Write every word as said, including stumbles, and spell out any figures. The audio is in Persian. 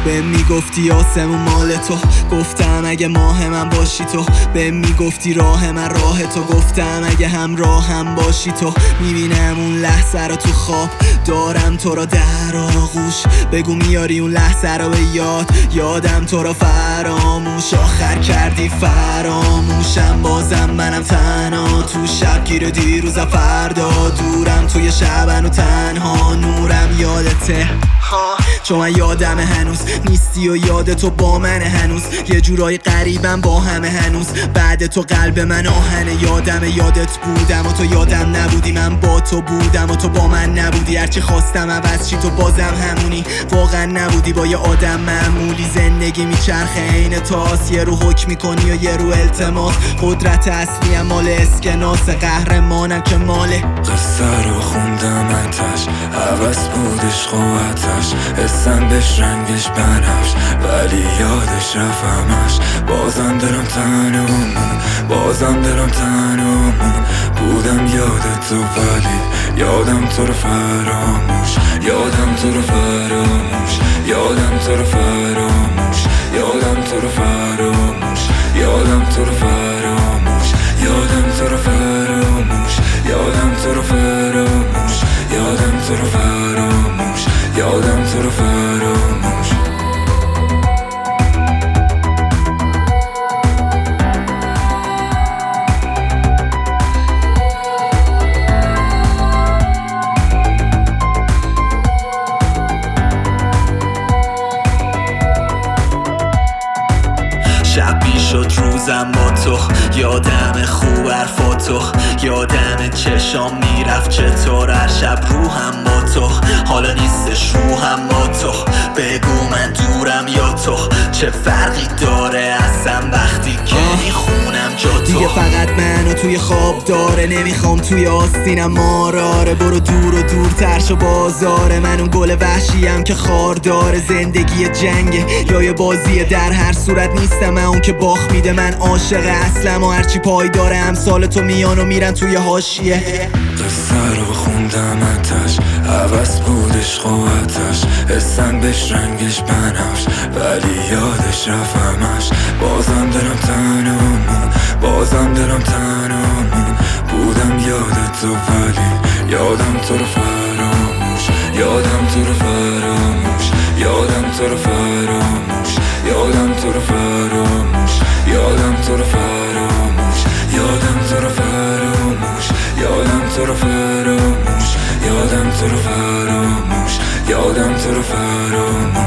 به میگفتی آسمون مال تو، گفتم اگه ماه من باشی تو. به میگفتی راه من راه تو، گفتم اگه همراه هم باشی تو. میبینم اون لحظه رو تو خواب، دارم تو را در آغوش. بگو میاری اون لحظه رو به یاد، یادم تو را فراموش. آخر کردی فراموشم، بازم منم تنها تو شبگیر دیروز فردا. دورم توی شبن و تنها، نورم یادته چون من یادم هنوز نیستی و یاد تو با من هنوز. یه جورای قریبم با همه هنوز، بعد تو قلب من آهنه. یادم یادت بودم و تو یادم نبودی، من با تو بودم و تو با من نبودی. هرچی خواستم عوض چی تو بازم همونی، واقعا نبودی با یه آدم معمولی. زندگی میچرخه عین تاس، یه رو حکم میکنی و یه رو التماس. قدرت اصلی هم مال اسکناس، قهرمانم که ماله. قصه رو خوندم اتش، عوض بود عشق و آتش. حسم بهش رنگش بنفش، ولی یادش رفتمش. بازم دلم تنهامون، بازم دلم تنهامون. بودم یاد تو ولی یادم تو رو فراموش. یادم تو رو فراموش، یادم تو رو فراموش. یادم تو رو فراموش، یادم تو رو فراموش. یادم تو رو فراموش، یادم تو رو فراموش. یادم تو رو فراموش، یادم تو رو فراموش. شب میشد روزم با تو، یادم خوب حرفاتو، یادم چشام میرفت چطور هر شب روحم با تو. حالا نیستش روحم با تو، بگو من دورم یا تو. چه فرقی داره اصلا وقتی که میخونم جا تو. دیگه فقط منو توی خواب داره، نمیخوام توی آستینم ماراره. برو دور و دورتر شو بازاره، من اون گل وحشیم که خار داره. زندگی جنگه یا یه بازیه، در هر صورت نیستم من اون که باخت میده. من عاشق اصلم و هرچی پای داره امثال تو میان و میرن توی حاشیه. قصه رو خوندم اتش، عوض بود عشق و آتش. حسم بهش رنگش بنفش، ولی یادش رفتمش. بازم دلم تنهامون، بازم دلم تنهامون. بودم یاد تو ولی یادم تو رو فراموش. یادم تو رو فراموش، یادم تو رو فراموش. یادم تو رو فراموش، یادم تو رو فراموش. یادم تو رو فراموش، یادم تو رو فراموش. یادم تو رو فراموش، یادم تو رو فراموش.